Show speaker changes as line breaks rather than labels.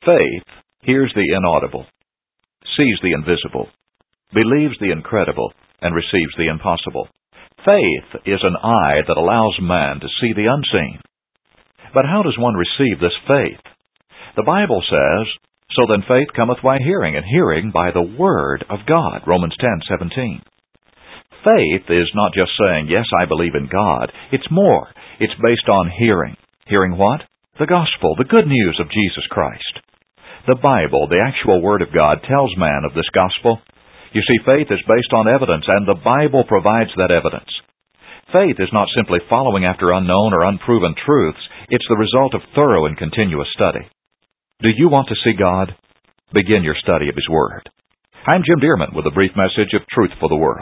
Faith hears the inaudible, sees the invisible, believes the incredible, and receives the impossible. Faith is an eye that allows man to see the unseen. But how does one receive this faith? The Bible says, "So then faith cometh by hearing, and hearing by the Word of God." Romans 10:17. Faith is not just saying, "Yes, I believe in God." It's more. It's based on hearing. Hearing what? The gospel, the good news of Jesus Christ. The Bible, the actual Word of God, tells man of this gospel. You see, faith is based on evidence, and the Bible provides that evidence. Faith is not simply following after unknown or unproven truths. It's the result of thorough and continuous study. Do you want to see God? Begin your study of His Word. I'm Jim Dearman with a brief message of Truth for the World.